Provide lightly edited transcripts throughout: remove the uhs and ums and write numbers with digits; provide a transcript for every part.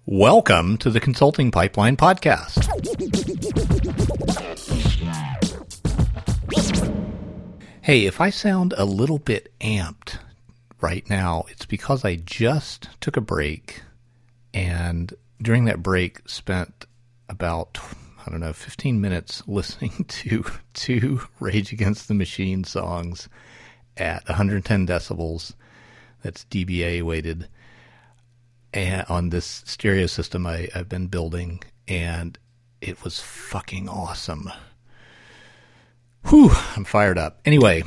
Welcome to the Consulting Pipeline Podcast. Hey, if I sound a little bit amped right now, it's because I just took a break, and during that break spent about, 15 minutes listening to two Rage Against the Machine songs at 110 decibels. That's dBA weighted. And on this stereo system I've been building, and it was fucking awesome. Whew, I'm fired up. Anyway,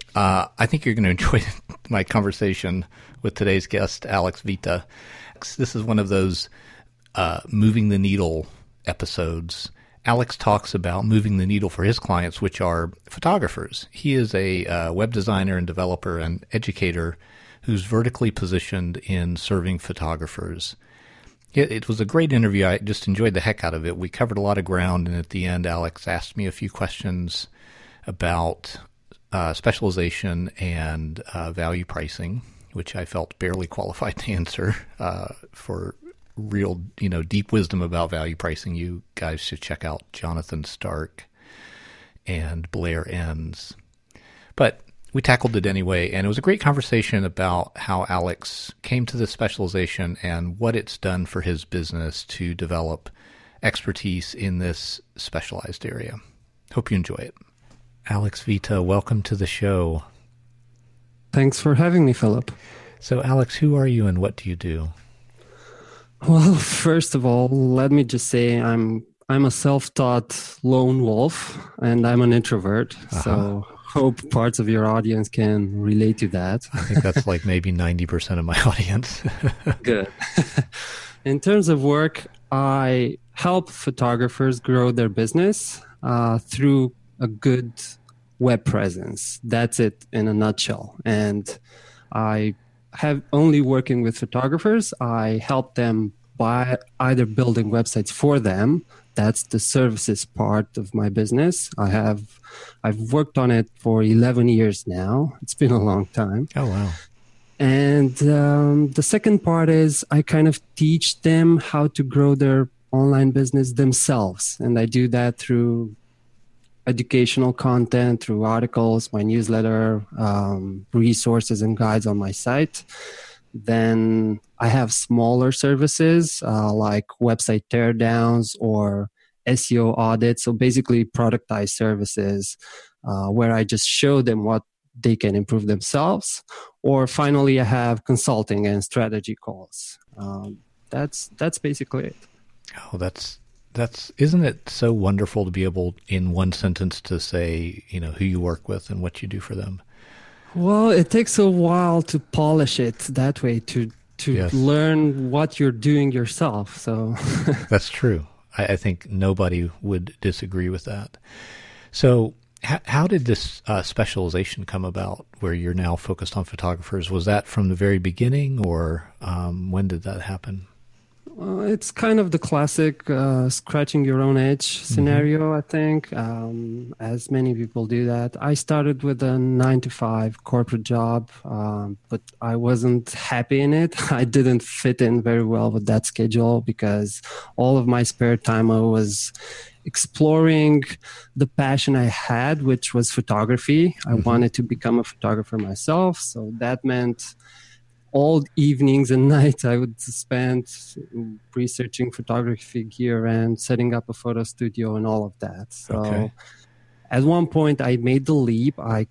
I think you're going to enjoy my conversation with today's guest, Alex Vita. This is one of those moving the needle episodes. Alex talks about moving the needle for his clients, which are photographers. He is a web designer and developer and educator who's vertically positioned in serving photographers. It was a great interview. I just enjoyed the heck out of it. We covered a lot of ground, and at the end, Alex asked me a few questions about specialization and value pricing, which I felt barely qualified to answer for real, deep wisdom about value pricing. You guys should check out Jonathan Stark and Blair Enns. But we tackled it anyway, and it was a great conversation about how Alex came to this specialization and what it's done for his business to develop expertise in this specialized area. Hope you enjoy it. Alex Vita, welcome to the show. Thanks for having me, Philip. So, Alex, who are you and what do you do? Well, first of all, let me just say I'm a self-taught lone wolf, and I'm an introvert. Uh-huh. So hope parts of your audience can relate to that. I think that's like maybe 90% of my audience. Good. In terms of work, I help photographers grow their business through a good web presence. That's it in a nutshell. And I have only working with photographers. I help them by either building websites for them. That's the services part of my business. I've worked on it for 11 years now. It's been a long time. Oh, wow. And the second part is I kind of teach them how to grow their online business themselves. And I do that through educational content, through articles, my newsletter, resources and guides on my site. Then I have smaller services like website teardowns or SEO audits. So basically productized services where I just show them what they can improve themselves. Or finally, I have consulting and strategy calls. That's basically it. Oh, that's isn't it so wonderful to be able in one sentence to say, who you work with and what you do for them? Well, it takes a while to polish it that way, to yes. Learn what you're doing yourself. So that's true. I think nobody would disagree with that. So how did this specialization come about where you're now focused on photographers? Was that from the very beginning, or when did that happen? It's kind of the classic scratching your own itch scenario, I think, as many people do that. I started with a 9-to-5 corporate job, but I wasn't happy in it. I didn't fit in very well with that schedule because all of my spare time I was exploring the passion I had, which was photography. I wanted to become a photographer myself, so that meant all evenings and nights I would spend researching photography gear and setting up a photo studio and all of that. So At one point I made the leap. I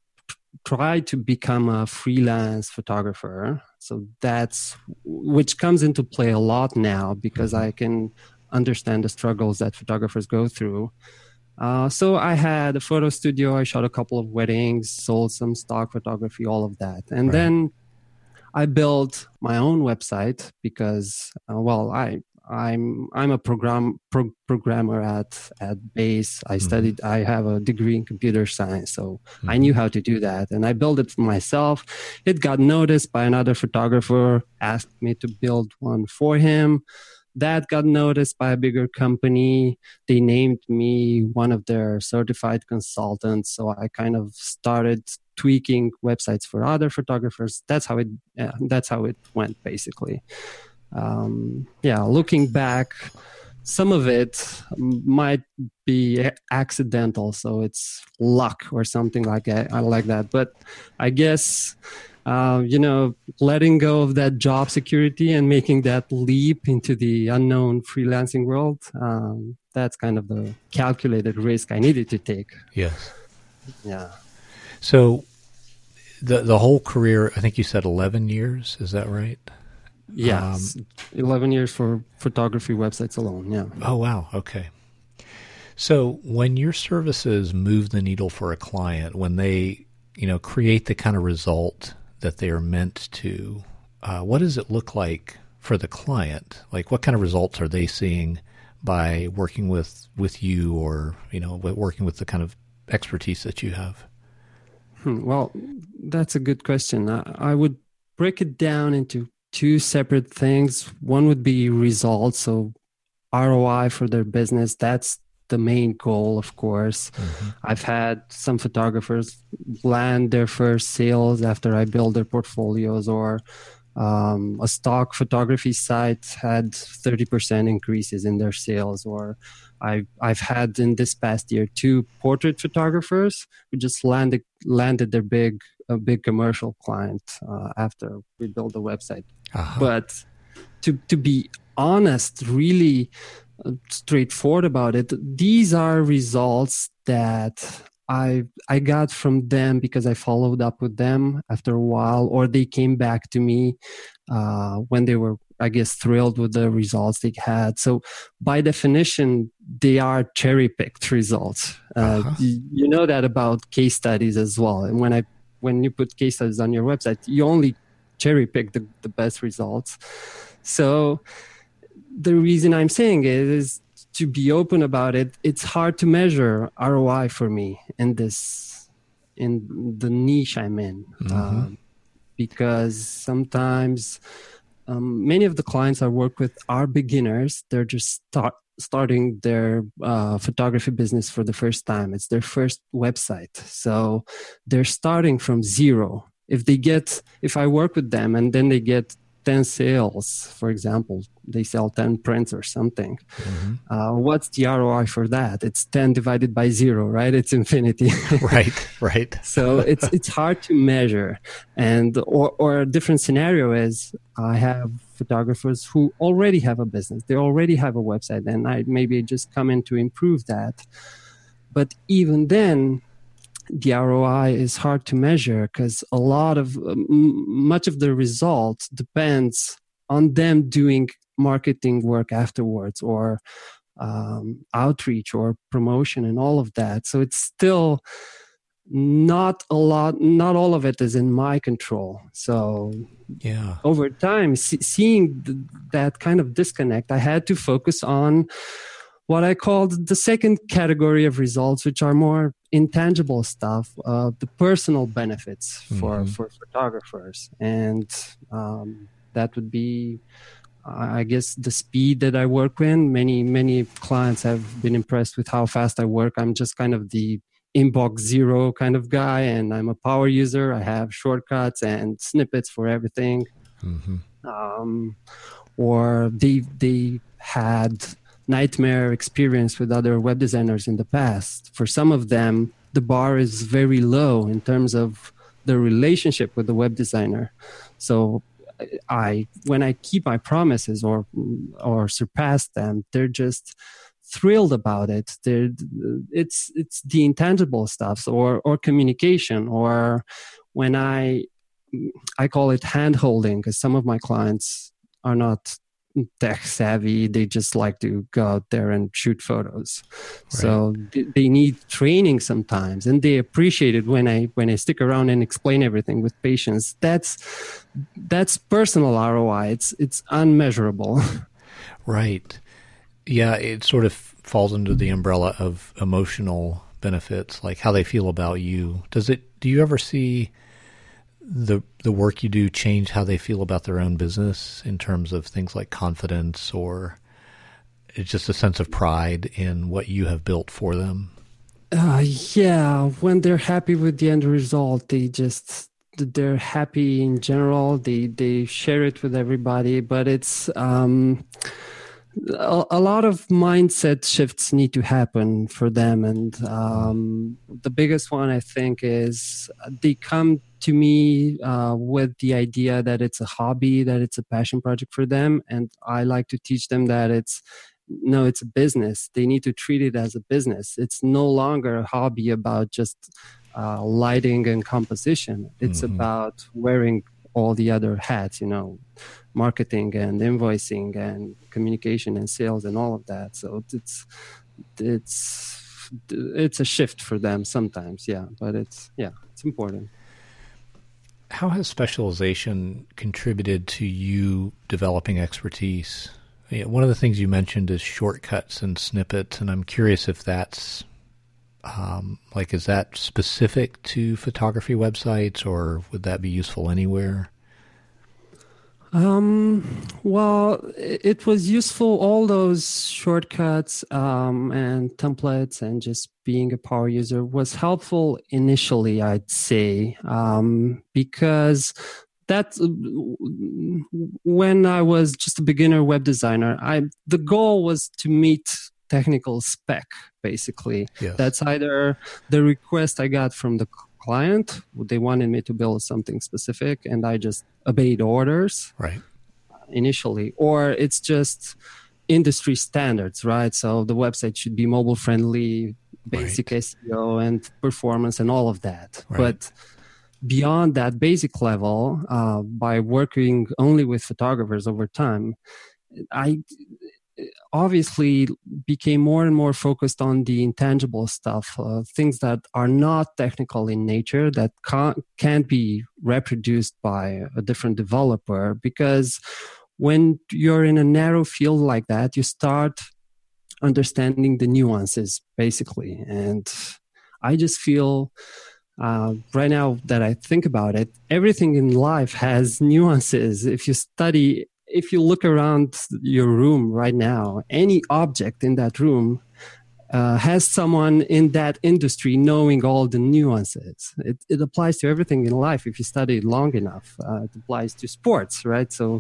tried to become a freelance photographer. So that's, which comes into play a lot now because I can understand the struggles that photographers go through. So I had a photo studio. I shot a couple of weddings, sold some stock photography, all of that. And then I built my own website because, I'm a programmer at base. I studied. I have a degree in computer science, so I knew how to do that, and I built it for myself. It got noticed by another photographer, asked me to build one for him. That got noticed by a bigger company. They named me one of their certified consultants. So I kind of started tweaking websites for other photographers. That's how it went, basically. Looking back, some of it might be accidental, so it's luck or something like that. I like that, but I guess letting go of that job security and making that leap into the unknown freelancing world, that's kind of the calculated risk I needed to take. Yes. Yeah. So the whole career, I think you said 11 years. Is that right? Yeah, 11 years for photography websites alone. Yeah. Oh, wow. Okay. So when your services move the needle for a client, when they, create the kind of result that they are meant to, what does it look like for the client? Like, what kind of results are they seeing by working with you, or, working with the kind of expertise that you have? Well, that's a good question. I would break it down into two separate things. One would be results, so ROI for their business. That's the main goal, of course. Mm-hmm. I've had some photographers land their first sales after I build their portfolios, or a stock photography site had 30% increases in their sales, or I've had in this past year 2 portrait photographers who just landed their big commercial client after we built the website. Uh-huh. But to be honest, really straightforward about it, these are results that I got from them because I followed up with them after a while, or they came back to me when they were, I guess, thrilled with the results they had. So by definition, they are cherry-picked results. You know that about case studies as well. And when you put case studies on your website, you only cherry-pick the best results. So the reason I'm saying it is, to be open about it, it's hard to measure ROI for me in the niche I'm in. Mm-hmm. Because sometimes many of the clients I work with are beginners. They're just starting their photography business for the first time. It's their first website. So they're starting from zero. If I work with them and then they get 10 sales, for example, they sell 10 prints or something. Mm-hmm. What's the ROI for that? It's 10 divided by 0, right? It's infinity. Right. So it's hard to measure. And or a different scenario is, I have photographers who already have a business. They already have a website, and I maybe just come in to improve that. But even then, the ROI is hard to measure because much of the result depends on them doing marketing work afterwards, or outreach or promotion and all of that. So it's still not all of it is in my control. So yeah, over time, seeing that kind of disconnect, I had to focus on what I called the second category of results, which are more intangible stuff, the personal benefits for photographers. And that would be, I guess, the speed that I work in. Many clients have been impressed with how fast I work. I'm just kind of the inbox zero kind of guy, and I'm a power user. I have shortcuts and snippets for everything. Mm-hmm. Or they had nightmare experience with other web designers in the past. For some of them, the bar is very low in terms of the relationship with the web designer. So when I keep my promises or surpass them, they're just thrilled about it. It's the intangible stuff, or communication, or when I call it hand holding, because some of my clients are not tech savvy. They just like to go out there and shoot photos. Right. So they need training sometimes, and they appreciate it when I stick around and explain everything with patience. That's personal ROI. It's unmeasurable. Right. Yeah, it sort of falls under the umbrella of emotional benefits, like how they feel about you. Do you ever see the work you do change how they feel about their own business in terms of things like confidence, or it's just a sense of pride in what you have built for them? Yeah, when they're happy with the end result, they just they're happy in general. They share it with everybody, but it's a lot of mindset shifts need to happen for them. And the biggest one, I think, is they come to me with the idea that it's a hobby, that it's a passion project for them. And I like to teach them that it's a business. They need to treat it as a business. It's no longer a hobby about just lighting and composition. It's about wearing all the other hats, marketing and invoicing and communication and sales and all of that. So it's a shift for them sometimes, but it's important. How has specialization contributed to you developing expertise? One of the things you mentioned is shortcuts and snippets, and I'm curious if that's is that specific to photography websites, or would that be useful anywhere? Well, it was useful, all those shortcuts and templates and just being a power user was helpful initially, I'd say, because that when I was just a beginner web designer, the goal was to meet technical spec, basically. Yes. That's either the request I got from the client, they wanted me to build something specific, and I just obeyed orders initially, or it's just industry standards, right? So the website should be mobile friendly, basic SEO and performance and all of that. But beyond that basic level, by working only with photographers over time, I obviously became more and more focused on the intangible stuff, things that are not technical in nature, that can't be reproduced by a different developer. Because when you're in a narrow field like that, you start understanding the nuances, basically. And I just feel right now that I think about it, everything in life has nuances. If you look around your room right now, any object in that room has someone in that industry knowing all the nuances. It applies to everything in life if you study it long enough. It applies to sports, right? So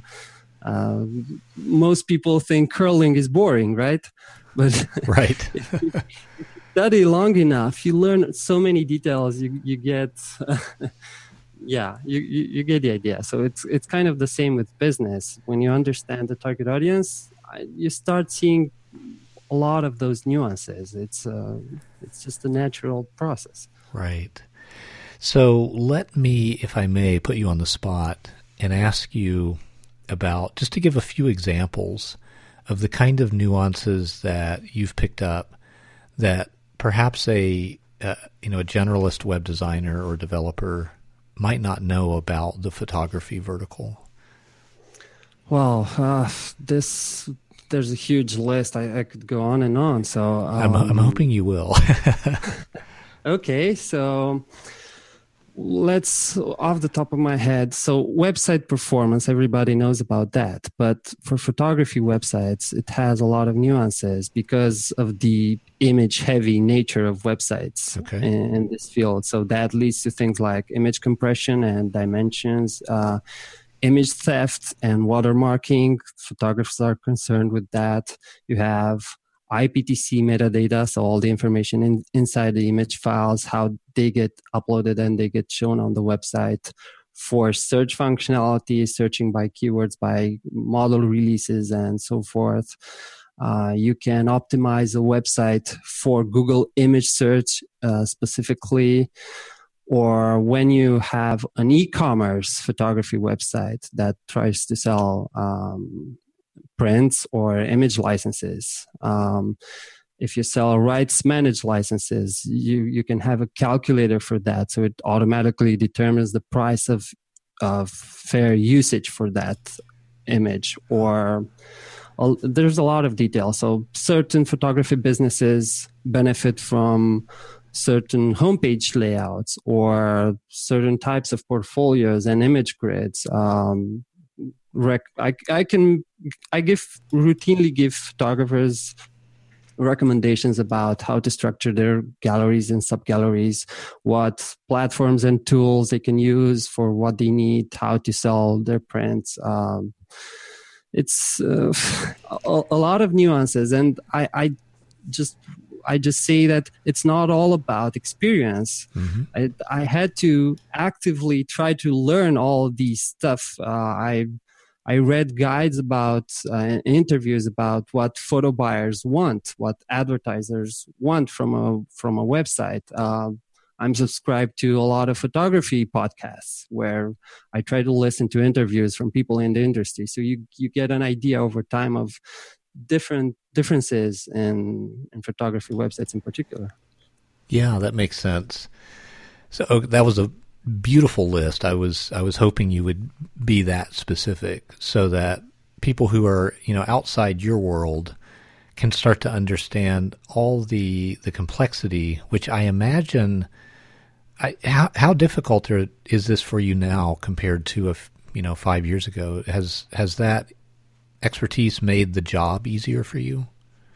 most people think curling is boring, right? But if you study long enough, you learn so many details. You get... you get the idea. So it's kind of the same with business. When you understand the target audience, you start seeing a lot of those nuances. It's just a natural process. Right. So let me, if I may, put you on the spot and ask you about, just to give a few examples of the kind of nuances that you've picked up that perhaps a generalist web designer or developer might not know about the photography vertical. Well, there's a huge list. I could go on and on. So I'm hoping you will. Okay, so let's, off the top of my head, so website performance, everybody knows about that. But for photography websites, it has a lot of nuances because of the image-heavy nature of websites in this field. So that leads to things like image compression and dimensions, image theft and watermarking. Photographers are concerned with that. You have IPTC metadata, so all the information inside the image files, how they get uploaded and they get shown on the website. For search functionality, searching by keywords, by model releases, and so forth. You can optimize a website for Google image search specifically, or when you have an e-commerce photography website that tries to sell prints or image licenses. If you sell rights managed licenses, you can have a calculator for that. So it automatically determines the price of fair usage for that image. Or there's a lot of detail. So certain photography businesses benefit from certain homepage layouts or certain types of portfolios and image grids. I routinely give photographers recommendations about how to structure their galleries and sub-galleries, what platforms and tools they can use for what they need, how to sell their prints. It's a lot of nuances, and I just say that it's not all about experience. Mm-hmm. I had to actively try to learn all of these stuff. I read guides about interviews about what photo buyers want, what advertisers want from a website. I'm subscribed to a lot of photography podcasts where I try to listen to interviews from people in the industry. So you get an idea over time of differences in photography websites in particular. Yeah, that makes sense. So that was a beautiful list. I was hoping you would be that specific so that people who are, outside your world can start to understand all the complexity, which I imagine. How difficult is this for you now compared to 5 years ago? Has that expertise made the job easier for you?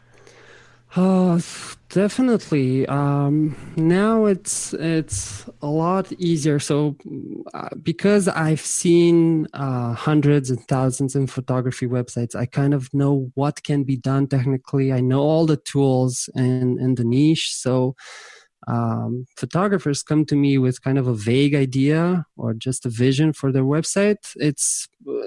Definitely. Now it's a lot easier. So because I've seen hundreds and thousands of photography websites, I kind of know what can be done technically. I know all the tools in the niche. So photographers come to me with kind of a vague idea or just a vision for their website. It's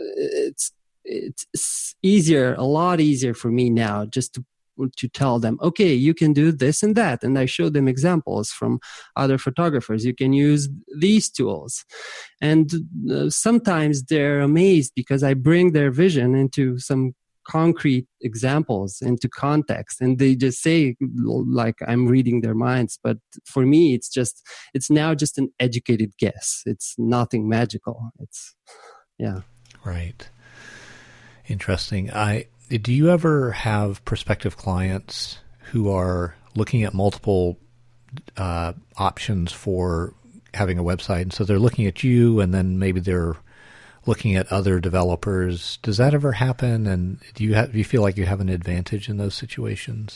easier, a lot easier for me now just to tell them, okay, you can do this and that. And I show them examples from other photographers. You can use these tools. And sometimes they're amazed because I bring their vision into some concrete examples, into context, and they just say like I'm reading their minds. But for me, it's now just an educated guess. It's nothing magical. Yeah. Right. Interesting. Do you ever have prospective clients who are looking at multiple options for having a website? And so they're looking at you, and then maybe they're looking at other developers. Does that ever happen? And do you feel like you have an advantage in those situations?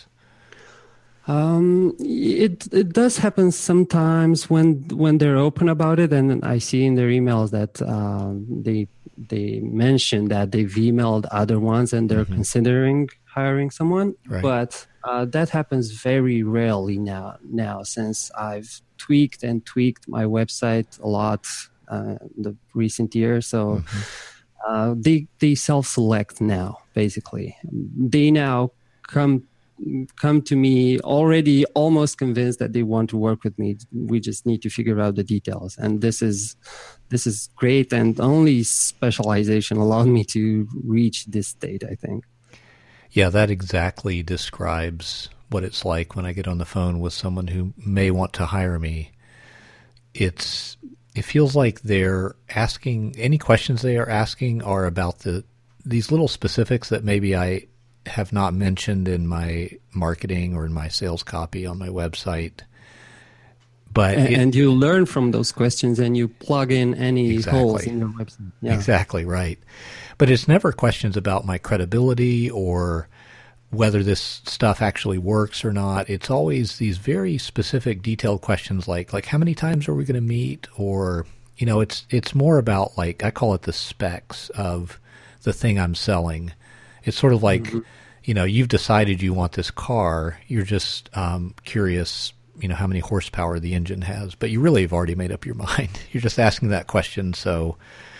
It does happen sometimes when they're open about it, and I see in their emails that they mention that they've emailed other ones and they're considering hiring someone. Right. But that happens very rarely now since I've tweaked my website a lot in the recent years. So they self-select now, basically. They now come to me already almost convinced that they want to work with me. We just need to figure out the details. And this is great. And only specialization allowed me to reach this state, I think. Yeah, that exactly describes what it's like when I get on the phone with someone who may want to hire me. It feels like they're asking, any questions they are asking are about these little specifics that maybe I have not mentioned in my marketing or in my sales copy on my website. But and you learn from those questions and you plug in any holes in your website. Yeah. Exactly right. But it's never questions about my credibility or whether this stuff actually works or not. It's always these very specific, detailed questions like how many times are we going to meet? Or, it's more about, like, I call it the specs of the thing I'm selling. It's sort of like, you've decided you want this car. You're just curious, how many horsepower the engine has. But you really have already made up your mind. You're just asking that question so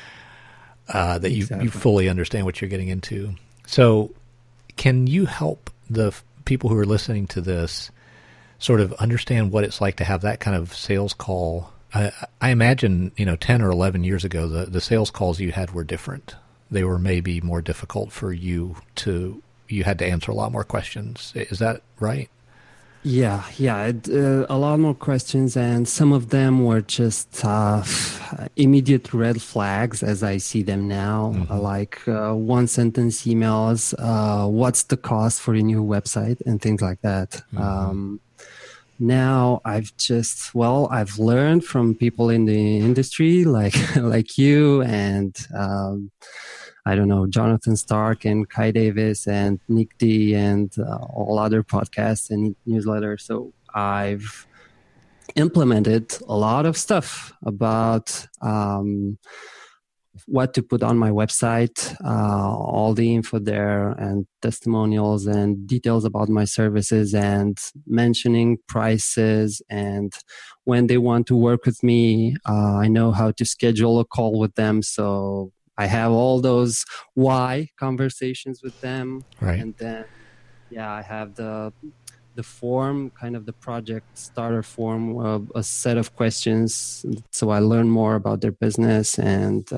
that you fully understand what you're getting into. So can you help the people who are listening to this sort of understand what it's like to have that kind of sales call? I imagine, 10 or 11 years ago, the sales calls you had were different. They were maybe more difficult for you you had to answer a lot more questions. Is that right? Yeah. A lot more questions, and some of them were just immediate red flags as I see them now, like one sentence emails, what's the cost for a new website, and things like that. Now I've learned from people in the industry like you, and I don't know, Jonathan Stark and Kai Davis and Nick D and all other podcasts and newsletters. So I've implemented a lot of stuff about what to put on my website, all the info there and testimonials and details about my services and mentioning prices. And when they want to work with me, I know how to schedule a call with them. So I have all those why conversations with them. Right. And then, yeah, I have the form, kind of the project starter form, a set of questions. So I learn more about their business and,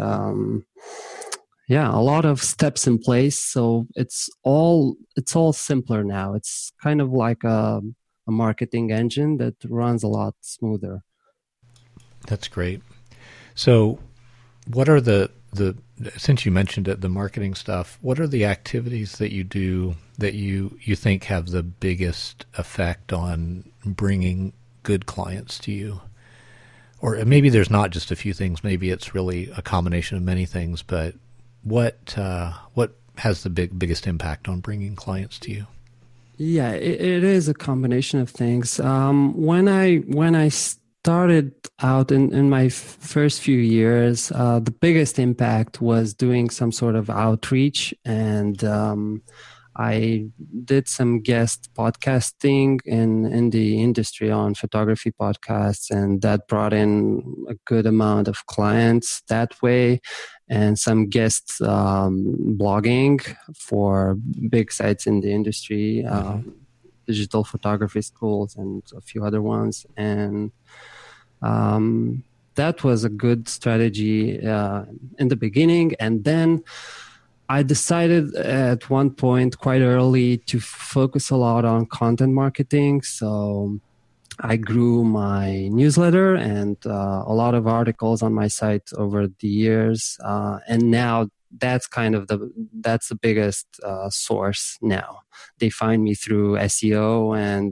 a lot of steps in place. So it's all simpler now. It's kind of like a marketing engine that runs a lot smoother. That's great. So what are the since you mentioned it, the marketing stuff, what are the activities that you do that you think have the biggest effect on bringing good clients to you? Or maybe there's not just a few things. Maybe it's really a combination of many things. But what has the biggest impact on bringing clients to you? Yeah, it is a combination of things. When I started out in my first few years, the biggest impact was doing some sort of outreach, and I did some guest podcasting in the industry on photography podcasts, and that brought in a good amount of clients that way, and some guest blogging for big sites in the industry, digital photography schools, and a few other ones, and that was a good strategy in the beginning. And then I decided at one point quite early to focus a lot on content marketing. So I grew my newsletter and a lot of articles on my site over the years. And now that's kind of that's the biggest source now. They find me through SEO, and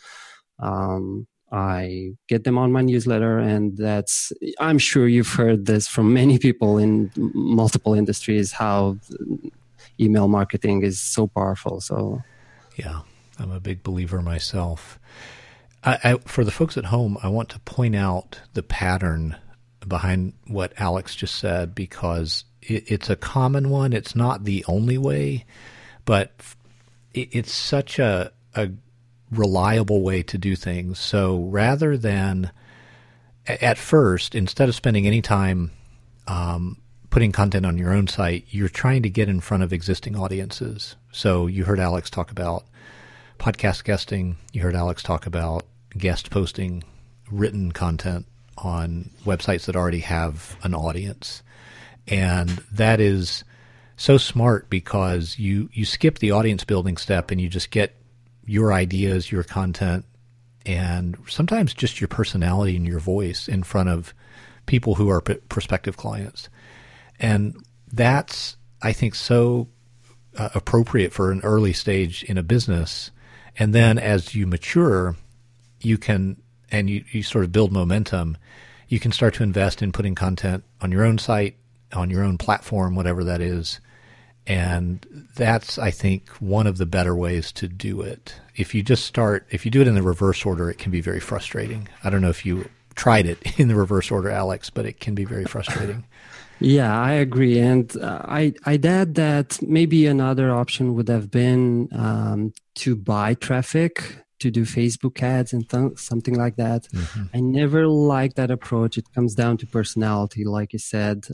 I get them on my newsletter, and I'm sure you've heard this from many people in multiple industries, how email marketing is so powerful. So, yeah, I'm a big believer myself. For the folks at home, I want to point out the pattern behind what Alex just said, because it's a common one. It's not the only way, but it's such a reliable way to do things. So rather than, at first, instead of spending any time putting content on your own site, you're trying to get in front of existing audiences. So you heard Alex talk about podcast guesting. You heard Alex talk about guest posting written content on websites that already have an audience. And that is so smart, because you skip the audience building step and you just get your ideas, your content, and sometimes just your personality and your voice in front of people who are prospective clients. And that's, I think, so appropriate for an early stage in a business. And then as you mature, you can, and you sort of build momentum, you can start to invest in putting content on your own site, on your own platform, whatever that is. And that's, I think, one of the better ways to do it. If you do it in the reverse order, it can be very frustrating. I don't know if you tried it in the reverse order, Alex, but it can be very frustrating. Yeah, I agree. And I'd add that maybe another option would have been to buy traffic, to do Facebook ads and something like that. Mm-hmm. I never liked that approach. It comes down to personality, like you said.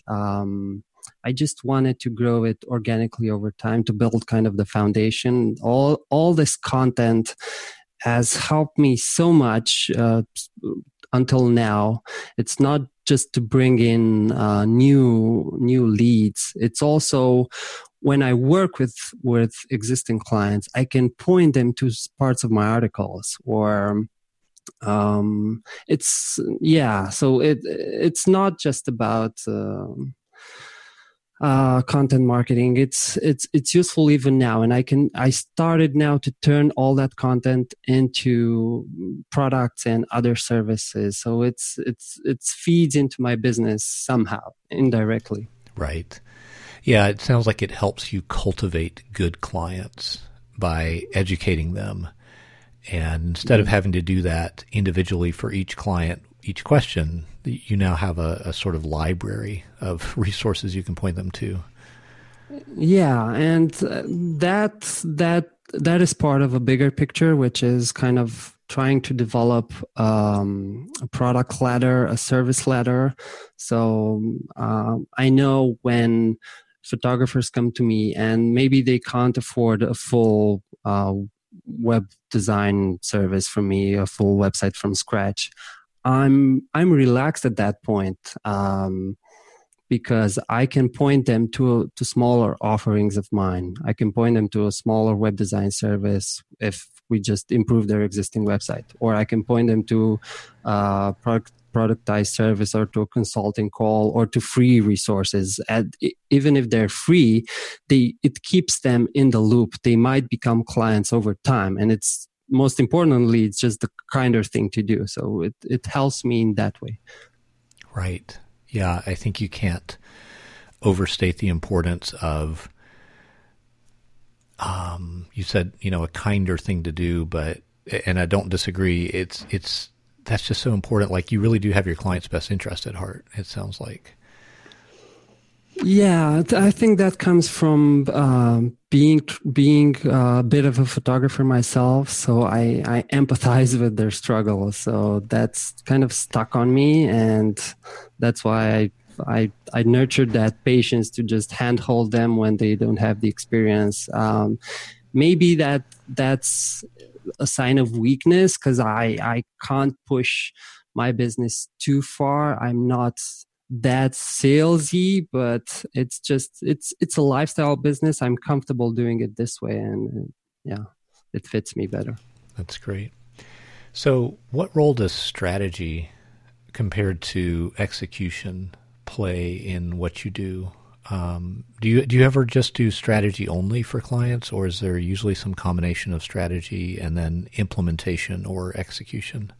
I just wanted to grow it organically over time, to build kind of the foundation. All this content has helped me so much until now. It's not just to bring in new leads. It's also, when I work with existing clients, I can point them to parts of my articles, or so it's not just about content marketing. It's useful even now, and I started now to turn all that content into products and other services. So it feeds into my business somehow, indirectly. Right. Yeah, it sounds like it helps you cultivate good clients by educating them. And instead of having to do that individually for each client, each question, you now have a sort of library of resources you can point them to. Yeah, and that is part of a bigger picture, which is kind of trying to develop a product ladder, a service ladder. So I know when photographers come to me and maybe they can't afford a full web design service from me, a full website from scratch. I'm relaxed at that point. Because I can point them to smaller offerings of mine. I can point them to a smaller web design service if we just improve their existing website, or I can point them to a productized service or to a consulting call or to free resources. And even if they're free, it keeps them in the loop. They might become clients over time, and it's most importantly, it's just the kinder thing to do. So it helps me in that way. Right. Yeah, I think you can't overstate the importance of, you said, a kinder thing to do, and I don't disagree. That's just so important. Like, you really do have your client's best interest at heart, it sounds like. Yeah, I think that comes from being a bit of a photographer myself. So I empathize with their struggles. So that's kind of stuck on me, and that's why I nurtured that patience to just handhold them when they don't have the experience. Maybe that's a sign of weakness because I can't push my business too far. I'm not that salesy, but it's a lifestyle business. I'm comfortable doing it this way, and yeah, it fits me better. That's great. So what role does strategy compared to execution play in what you do? Do you ever just do strategy only for clients, or is there usually some combination of strategy and then implementation or execution?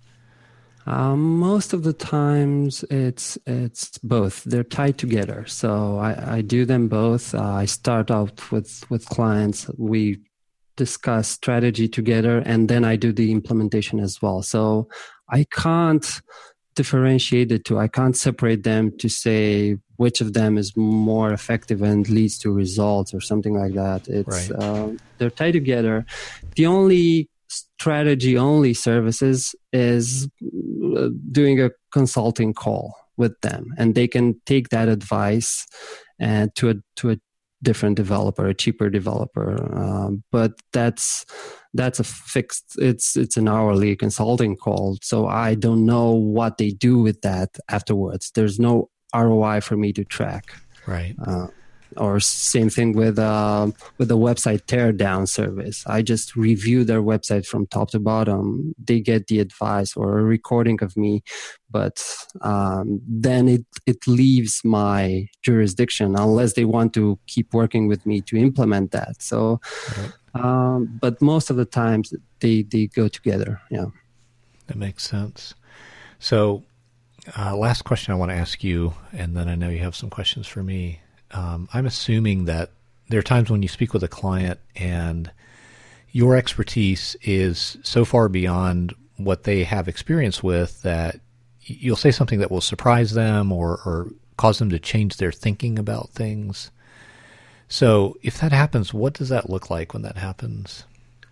Most of the times it's both. They're tied together. So I do them both. I start out with clients. We discuss strategy together, and then I do the implementation as well. So I can't differentiate the two. I can't separate them to say which of them is more effective and leads to results or something like that. It's right. They're tied together. The only strategy only services is doing a consulting call with them, and they can take that advice and to a different developer, a cheaper developer. But that's a fixed. It's an hourly consulting call, so I don't know what they do with that afterwards. There's no ROI for me to track. Right. Or same thing with a website teardown service. I just review their website from top to bottom. They get the advice or a recording of me, but then it leaves my jurisdiction unless they want to keep working with me to implement that. So, right. But most of the times they go together. Yeah, that makes sense. So, last question I want to ask you, and then I know you have some questions for me. I'm assuming that there are times when you speak with a client and your expertise is so far beyond what they have experience with that you'll say something that will surprise them or cause them to change their thinking about things. So if that happens, what does that look like when that happens?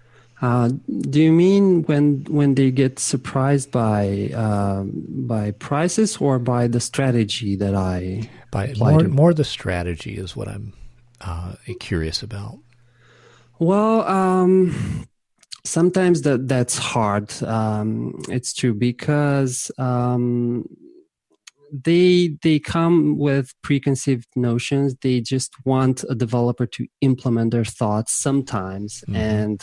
Do you mean when they get surprised by prices or by the strategy that I by more the strategy is what I'm curious about. Well, sometimes that's hard. It's true because they come with preconceived notions. They just want a developer to implement their thoughts sometimes, and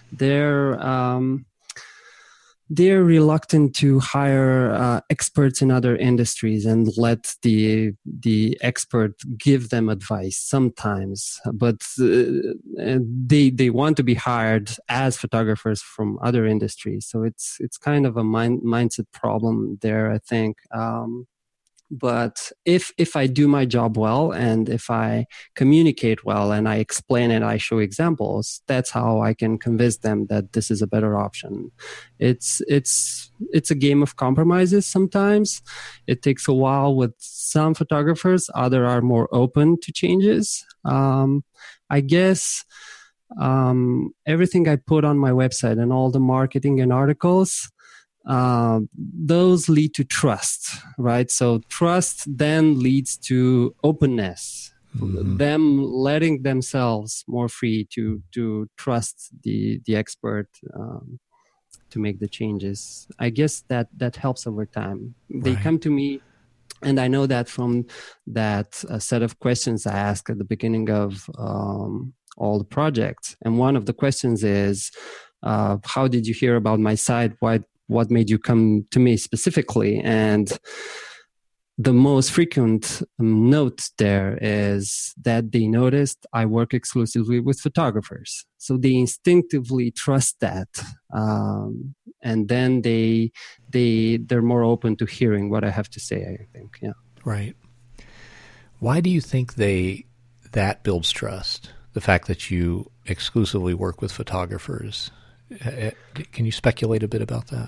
they're reluctant to hire experts in other industries and let the expert give them advice sometimes. But they want to be hired as photographers from other industries. So it's kind of a mindset problem there, I think. But if I do my job well, and if I communicate well, and I explain it, I show examples, that's how I can convince them that this is a better option. It's a game of compromises sometimes. It takes a while with some photographers. Others are more open to changes. I guess everything I put on my website and all the marketing and articles, those lead to trust, right? So trust then leads to openness, them letting themselves more free to trust the expert to make the changes. I guess that helps over time. They come to me, and I know that from that set of questions I asked at the beginning of all the projects. And one of the questions is, how did you hear about my site? What made you come to me specifically? And the most frequent note there is that they noticed I work exclusively with photographers. So they instinctively trust that. And then they're more open to hearing what I have to say, I think. Yeah. Right. Why do you think that builds trust? The fact that you exclusively work with photographers. Can you speculate a bit about that?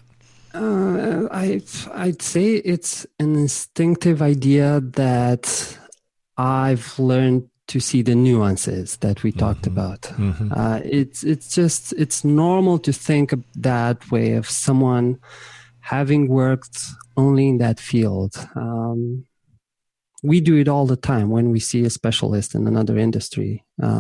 I'd say it's an instinctive idea that I've learned to see the nuances that we talked about. It's normal to think of that way of someone having worked only in that field. We do it all the time when we see a specialist in another industry.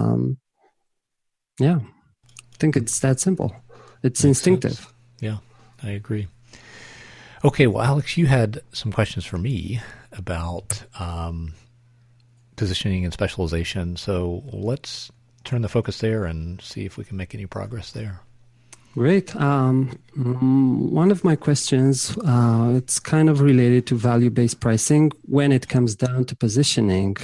I think it's that simple. It's instinctive. Sense. Yeah, I agree. Okay, well, Alex, you had some questions for me about positioning and specialization. So let's turn the focus there and see if we can make any progress there. Great. One of my questions, it's kind of related to value-based pricing when it comes down to positioning.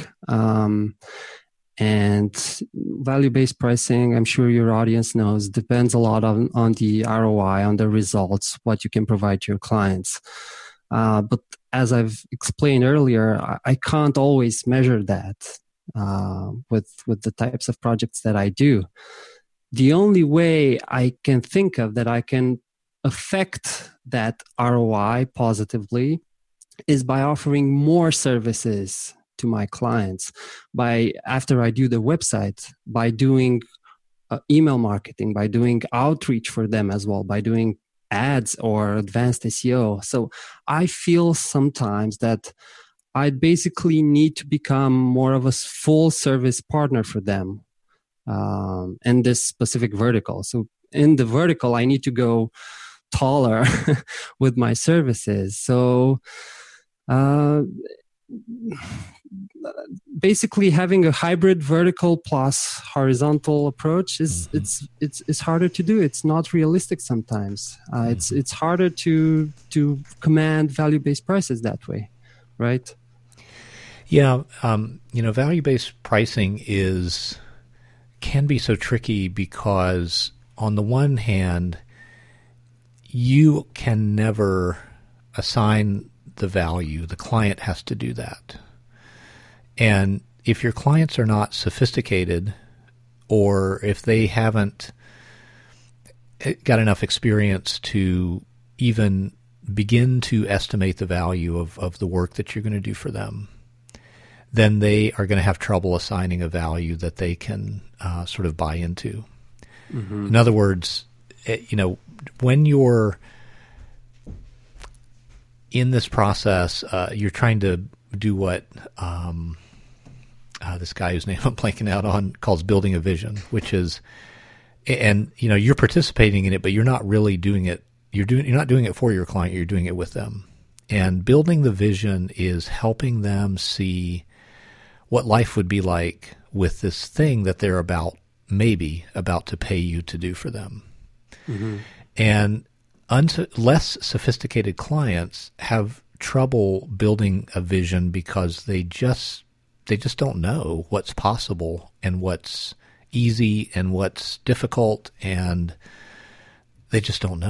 And value-based pricing, I'm sure your audience knows, depends a lot on the ROI, on the results, what you can provide to your clients. But as I've explained earlier, I can't always measure that with the types of projects that I do. The only way I can think of that I can affect that ROI positively is by offering more services to my clients, after I do the website, by doing email marketing, by doing outreach for them as well, by doing ads or advanced SEO. So I feel sometimes that I basically need to become more of a full service partner for them in this specific vertical. So in the vertical, I need to go taller with my services. So basically having a hybrid vertical plus horizontal approach is it's harder to do. It's not realistic sometimes. It's harder to command value-based prices that way, right? Yeah, value-based pricing can be so tricky because on the one hand, you can never assign the value. The client has to do that. And if your clients are not sophisticated, or if they haven't got enough experience to even begin to estimate the value of the work that you're going to do for them, then they are going to have trouble assigning a value that they can sort of buy into. Mm-hmm. In other words, when you're in this process, you're trying to do what this guy whose name I'm blanking out on calls building a vision, which is, and you're participating in it, but you're not really doing it. You're not doing it for your client. You're doing it with them. And building the vision is helping them see what life would be like with this thing that they're maybe about to pay you to do for them. Mm-hmm. And less sophisticated clients have trouble building a vision because they just don't know what's possible and what's easy and what's difficult, and they just don't know.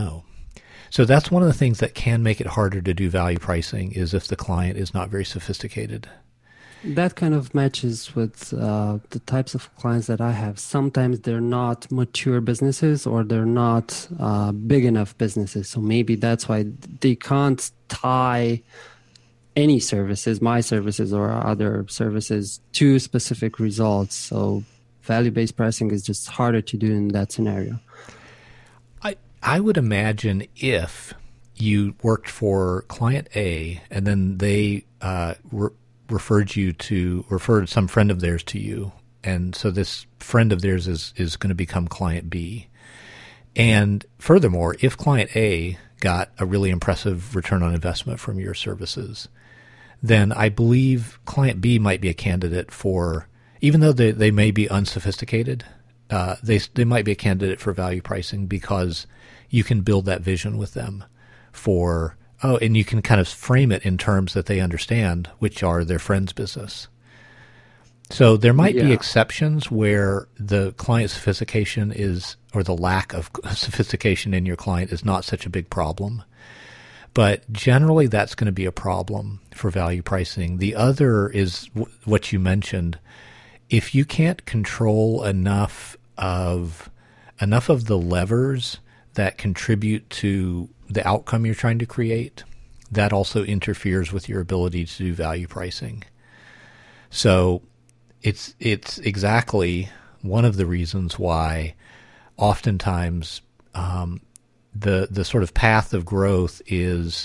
So that's one of the things that can make it harder to do value pricing is if the client is not very sophisticated. That kind of matches with the types of clients that I have. Sometimes they're not mature businesses or they're not big enough businesses. So maybe that's why they can't tie any services, my services or other services, to specific results. So value-based pricing is just harder to do in that scenario. I would imagine if you worked for client A and then they referred some friend of theirs to you, and so this friend of theirs is going to become client B. And furthermore, if client A got a really impressive return on investment from your services, then I believe client B might be a candidate for, even though they may be unsophisticated, they might be a candidate for value pricing because you can build that vision with them and you can kind of frame it in terms that they understand, which are their friend's business. So there might be exceptions where the client sophistication or the lack of sophistication in your client is not such a big problem. But generally that's going to be a problem for value pricing. The other is what you mentioned. If you can't control enough of the levers that contribute to the outcome you're trying to create, that also interferes with your ability to do value pricing. So it's exactly one of the reasons why oftentimes the sort of path of growth is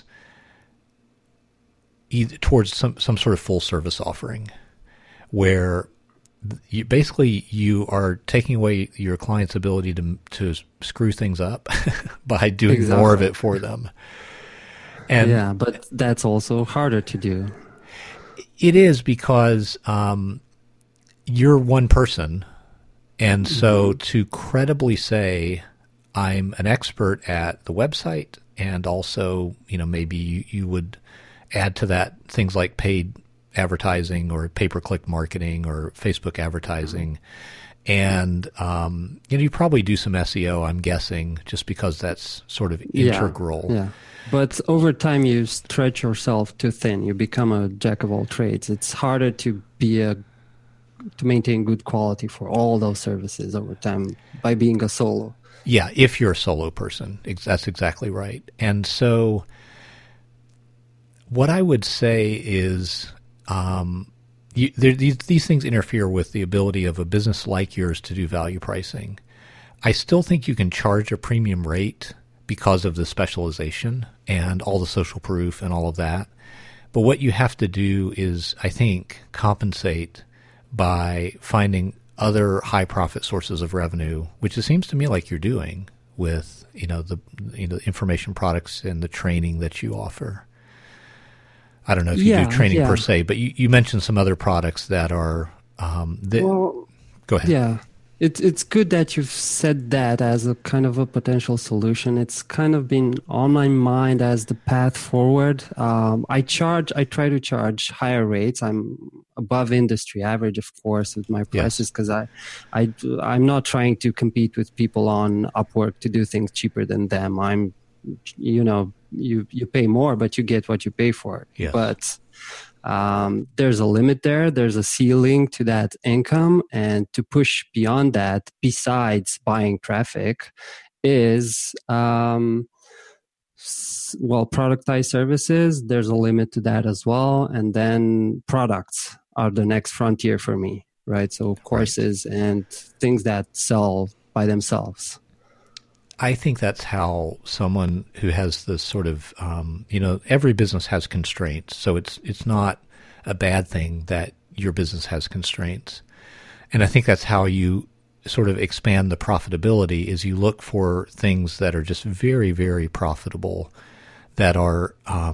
either towards some sort of full service offering where you are taking away your client's ability to screw things up by doing more of it for them. And but that's also harder to do. It is because you're one person, and so to credibly say I'm an expert at the website, and also maybe you would add to that things like paid advertising or pay-per-click marketing or Facebook advertising. And, you probably do some SEO, I'm guessing, just because that's sort of integral. Yeah. But over time, you stretch yourself too thin. You become a jack of all trades. It's harder to maintain good quality for all those services over time by being a solo. Yeah, if you're a solo person, that's exactly right. And so what I would say is, these things interfere with the ability of a business like yours to do value pricing. I still think you can charge a premium rate because of the specialization and all the social proof and all of that. But what you have to do is, I think, compensate by finding other high profit sources of revenue, which it seems to me like you're doing with the information products and the training that you offer. I don't know if you do training per se, but you mentioned some other products that are. Go ahead. Yeah, it's good that you've said that as a kind of a potential solution. It's kind of been on my mind as the path forward. I try to charge higher rates. I'm above industry average, of course, with my prices because I'm not trying to compete with people on Upwork to do things cheaper than them. I'm, you pay more, but you get what you pay for. Yes. But there's a limit there. There's a ceiling to that income. And to push beyond that, besides buying traffic, is, productized services. There's a limit to that as well. And then products are the next frontier for me, right? So courses and things that sell by themselves. I think that's how someone who has this sort of, every business has constraints. So it's not a bad thing that your business has constraints. And I think that's how you sort of expand the profitability is you look for things that are just very, very profitable that are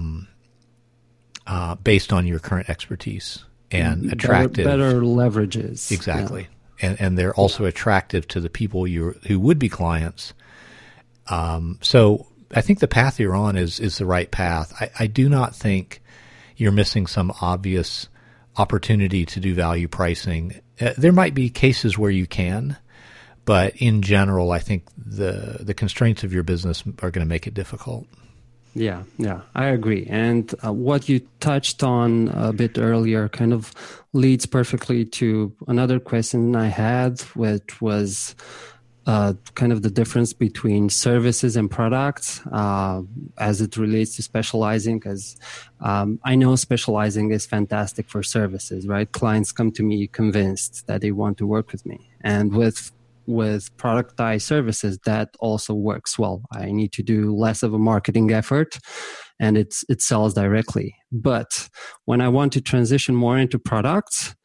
based on your current expertise and attractive. Better leverages. Exactly. Yeah. And they're also attractive to the people who would be clients. So I think the path you're on is the right path. I do not think you're missing some obvious opportunity to do value pricing. There might be cases where you can, But in general, I think the constraints of your business are going to make it difficult. Yeah, I agree. And what you touched on a bit earlier kind of leads perfectly to another question I had, which was kind of the difference between services and products as it relates to specializing. Because I know specializing is fantastic for services, right? Clients come to me convinced that they want to work with me. And with productized services, that also works well. I need to do less of a marketing effort, and it sells directly. But when I want to transition more into products,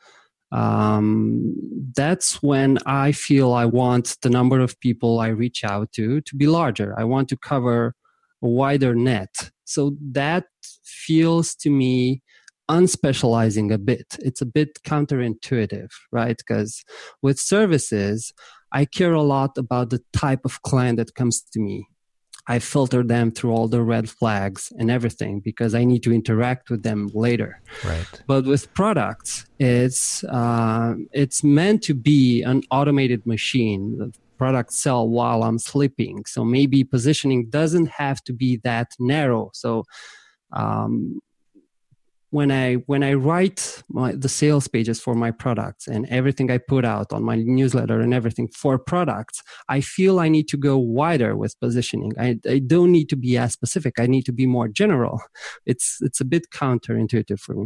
that's when I feel I want the number of people I reach out to be larger. I want to cover a wider net. So that feels to me unspecializing a bit. It's a bit counterintuitive, right? Because with services, I care a lot about the type of client that comes to me. I filter them through all the red flags and everything because I need to interact with them later. Right. But with products, it's meant to be an automated machine. The products sell while I'm sleeping. So maybe positioning doesn't have to be that narrow. So when I write the sales pages for my products and everything I put out on my newsletter and everything for products, I feel I need to go wider with positioning. I don't need to be as specific. I need to be more general. It's a bit counterintuitive for me.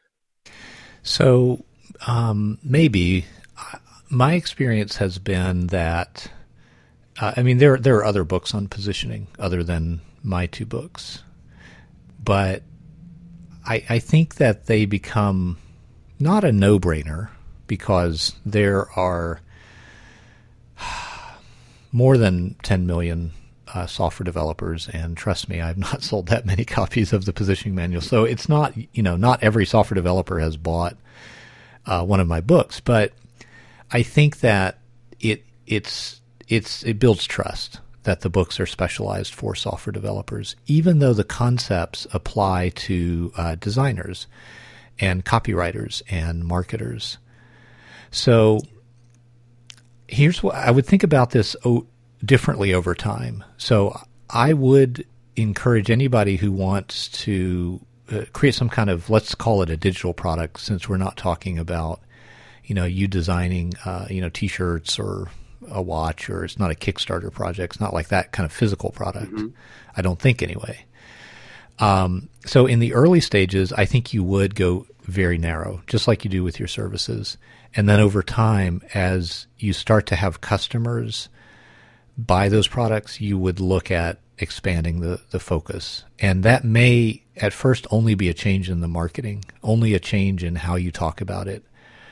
So maybe my experience has been that, there are other books on positioning other than my two books, but I think that they become not a no-brainer because there are more than 10 million software developers, and trust me, I've not sold that many copies of the positioning manual. So it's not, not every software developer has bought one of my books, but I think that it builds trust that the books are specialized for software developers, even though the concepts apply to designers and copywriters and marketers. So here's what I would think about this differently over time. So I would encourage anybody who wants to create some kind of, let's call it a digital product, since we're not talking about, you designing, T-shirts or a watch, or it's not a Kickstarter project. It's not like that kind of physical product. Mm-hmm. I don't think anyway. So in the early stages, I think you would go very narrow, just like you do with your services. And then over time, as you start to have customers buy those products, you would look at expanding the focus. And that may at first only be a change in the marketing, only a change in how you talk about it,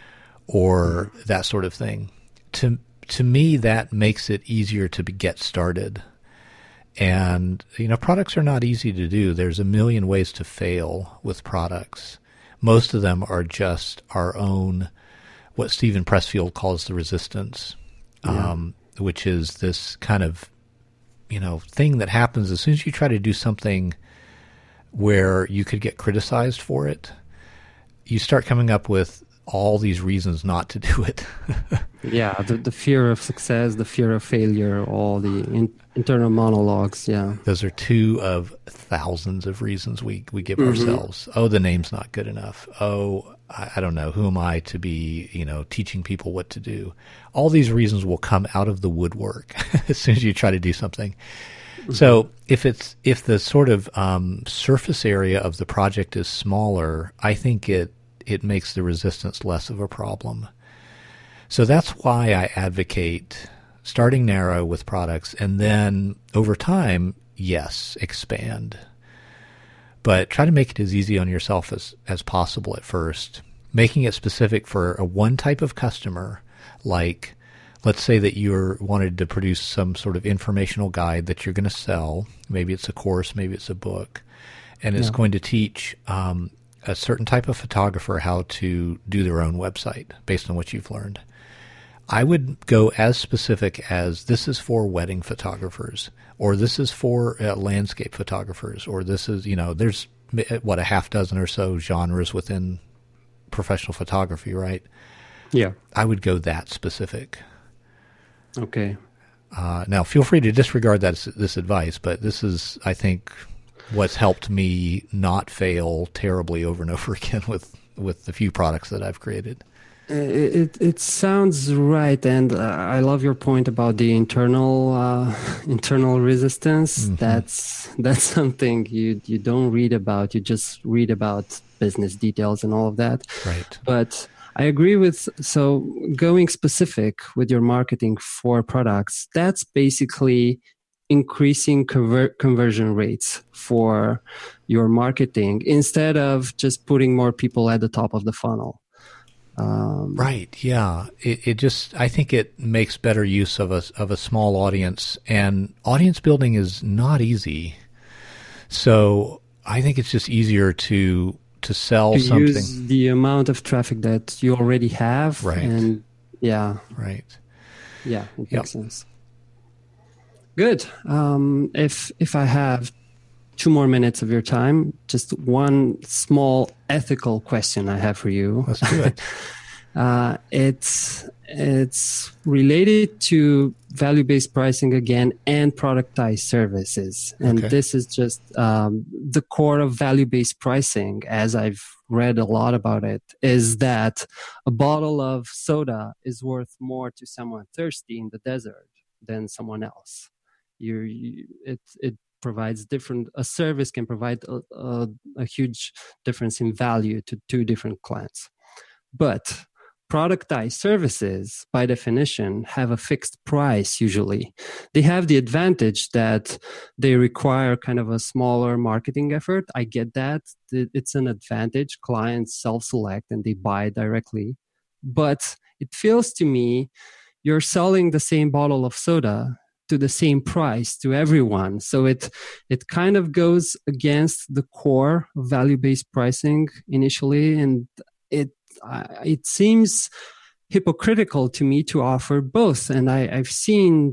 or that sort of thing. To me, that makes it easier to get started. And, products are not easy to do. There's a million ways to fail with products. Most of them are just our own, what Stephen Pressfield calls the resistance, which is this kind of, thing that happens as soon as you try to do something where you could get criticized for it, you start coming up with all these reasons not to do it. Yeah, the fear of success, the fear of failure, all the internal monologues. Yeah, those are two of thousands of reasons we give ourselves. Oh, the name's not good enough. Oh, I don't know. Who am I to be, teaching people what to do? All these reasons will come out of the woodwork as soon as you try to do something. Mm-hmm. So if the sort of surface area of the project is smaller, I think it makes the resistance less of a problem. So that's why I advocate starting narrow with products, and then over time, yes, expand. But try to make it as easy on yourself as possible at first, making it specific for a one type of customer. Like, let's say that you're wanted to produce some sort of informational guide that you're going to sell. Maybe it's a course, maybe it's a book, and it's going to teach a certain type of photographer how to do their own website based on what you've learned. I would go as specific as this is for wedding photographers, or this is for landscape photographers, or this is, there's a half dozen or so genres within professional photography, right? Yeah. I would go that specific. Okay. Now, feel free to disregard this advice, but this is, I think, what's helped me not fail terribly over and over again with the few products that I've created. It sounds right, and I love your point about the internal resistance. Mm-hmm. That's something you don't read about. You just read about business details and all of that. Right. But I agree with, so going specific with your marketing for products, that's basically increasing conversion rates for your marketing instead of just putting more people at the top of the funnel. Right. Yeah. It just, I think it makes better use of a small audience, and audience building is not easy. So I think it's just easier to sell something. Use the amount of traffic that you already have. Right. And yeah. Right. Yeah. It makes sense. Good. If I have 2 more minutes of your time, just one small ethical question I have for you. Let's do it. It's related to value-based pricing again and productized services. And This is just the core of value-based pricing, as I've read a lot about it, is that a bottle of soda is worth more to someone thirsty in the desert than someone else. It provides a service can provide a huge difference in value to 2 different clients. But productized services, by definition, have a fixed price usually. They have the advantage that they require kind of a smaller marketing effort. I get that. It's an advantage. Clients self-select and they buy directly. But it feels to me you're selling the same bottle of soda to the same price to everyone. So it kind of goes against the core of value-based pricing initially, and it seems hypocritical to me to offer both. And I've seen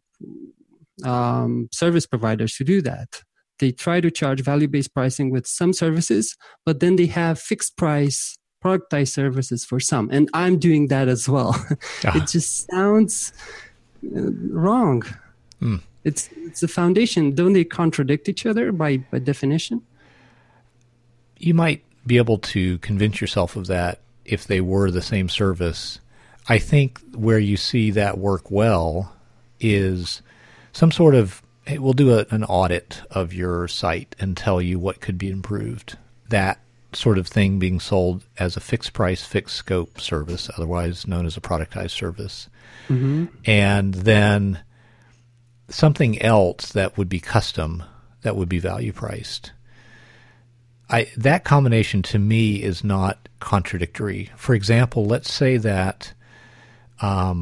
service providers who do that. They try to charge value-based pricing with some services, but then they have fixed price productized services for some. And I'm doing that as well. It just sounds wrong. It's the foundation. Don't they contradict each other by definition? You might be able to convince yourself of that if they were the same service. I think where you see that work well is some sort of, hey, we'll do an audit of your site and tell you what could be improved. That sort of thing being sold as a fixed price, fixed scope service, otherwise known as a productized service. Mm-hmm. And then something else that would be custom, that would be value priced. That combination to me is not contradictory. For example, let's say that, let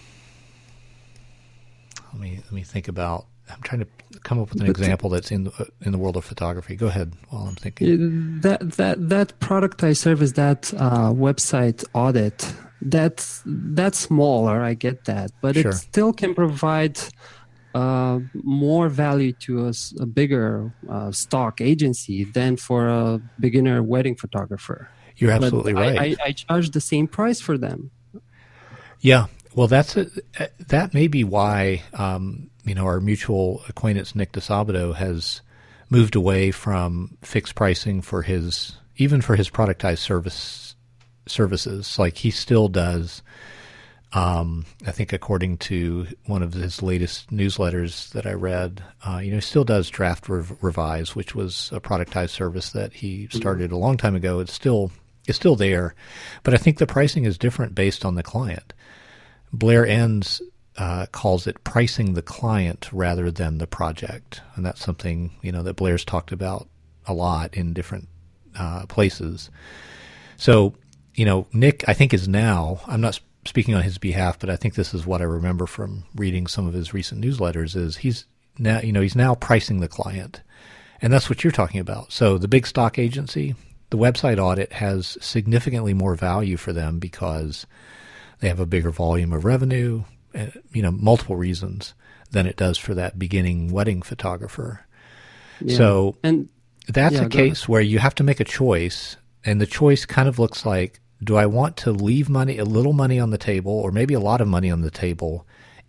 me think about, I'm trying to come up with an example that's in the world of photography. Go ahead while I'm thinking. That productized service, that website audit, that's smaller. I get that, but Sure. It still can provide more value to a bigger stock agency than for a beginner wedding photographer. You're absolutely right. I charge the same price for them. Yeah. Well, that may be why our mutual acquaintance Nick DeSabato has moved away from fixed pricing for his productized services. Like he still does. I think according to one of his latest newsletters that I read, he still does Draft Revise, which was a productized service that he started a long time ago. It's still there, but I think the pricing is different based on the client. Blair Enns calls it pricing the client rather than the project, and that's something that Blair's talked about a lot in different places. So, Nick, I think is now. I'm not speaking on his behalf, but I think this is what I remember from reading some of his recent newsletters. Is he's now pricing the client, and that's what you're talking about. So the big stock agency, the website audit has significantly more value for them because they have a bigger volume of revenue, multiple reasons than it does for that beginning wedding photographer. Yeah. So that's a case where you have to make a choice, and the choice kind of looks like, do I want to leave a little money on the table, or maybe a lot of money on the table,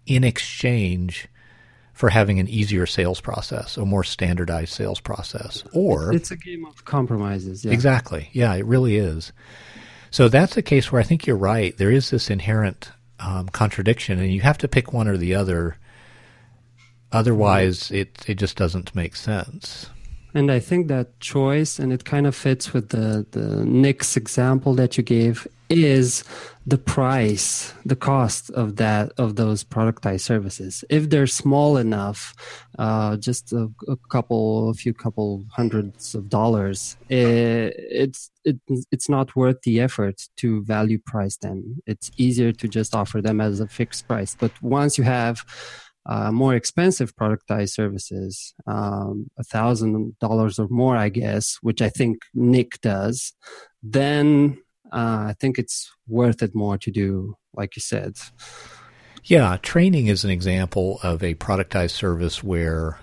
in exchange for having an easier sales process, a more standardized sales process. Or it's a game of compromises. Yeah. Exactly. Yeah, it really is. So that's a case where I think you're right. There is this inherent contradiction, and you have to pick one or the other. Otherwise, it just doesn't make sense. And I think that choice, and it kind of fits with the Nick's example that you gave, is the price, the cost of those productized services. If they're small enough, just a few couple hundreds of dollars, it's not worth the effort to value price them. It's easier to just offer them as a fixed price. But once you have more expensive productized services, $1,000 or more, I guess, which I think Nick does, then I think it's worth it more to do, like you said. Yeah, training is an example of a productized service where,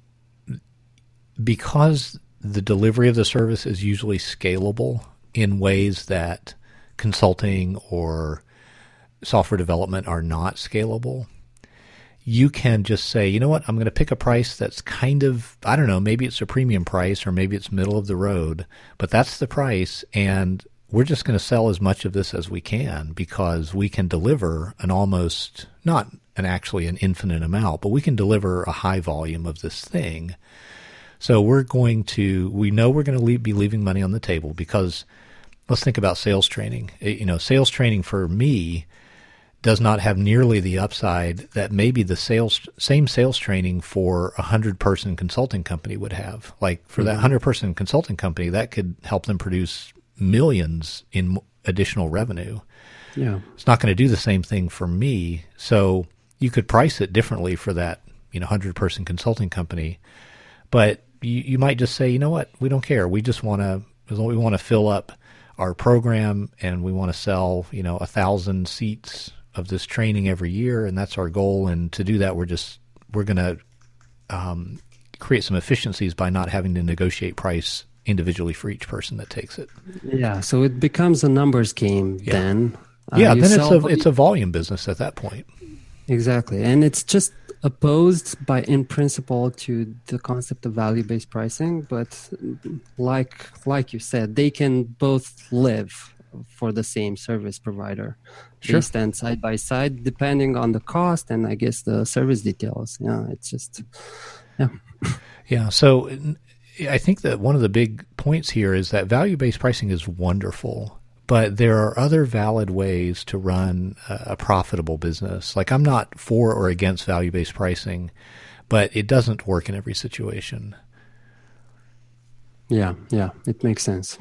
because the delivery of the service is usually scalable in ways that consulting or software development are not scalable, you can just say, you know what, I'm going to pick a price that's kind of, I don't know, maybe it's a premium price or maybe it's middle of the road, but that's the price, and we're just going to sell as much of this as we can because we can deliver an almost, not actually an infinite amount, but we can deliver a high volume of this thing. So we know we're going to be leaving money on the table because let's think about sales training. Sales training for me does not have nearly the upside that maybe the same sales training for a 100-person consulting company would have. Like for that 100-person consulting company, that could help them produce millions in additional revenue. Yeah. It's not going to do the same thing for me. So you could price it differently for that, 100-person consulting company. But you might just say, you know what, we don't care. We just want to fill up our program and we want to sell, 1,000 seats of this training every year, and that's our goal. And to do that, we're going to create some efficiencies by not having to negotiate price individually for each person that takes it. Yeah, so it becomes a numbers game then. Then it's a volume business at that point. Exactly, and it's just opposed in principle to the concept of value-based pricing, but like you said, they can both live for the same service provider. Sure. They stand side by side depending on the cost and I guess the service details. Yeah, it's just, yeah. Yeah, so I think that one of the big points here is that value-based pricing is wonderful, but there are other valid ways to run a profitable business. Like, I'm not for or against value-based pricing, but it doesn't work in every situation. Yeah, it makes sense.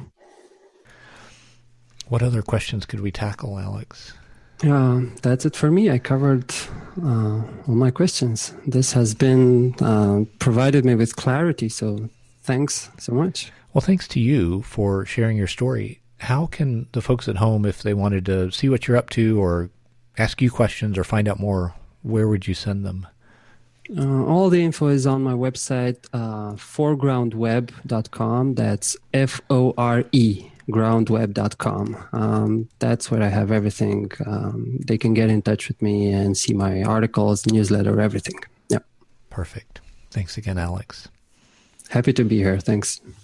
What other questions could we tackle, Alex? That's it for me. I covered all my questions. This has been provided me with clarity, so thanks so much. Well, thanks to you for sharing your story. How can the folks at home, if they wanted to see what you're up to or ask you questions or find out more, where would you send them? All the info is on my website, foregroundweb.com. That's FORE. groundweb.com. That's where I have everything. They can get in touch with me and see my articles, newsletter, everything. Yeah. Perfect. Thanks again, Alex. Happy to be here. Thanks.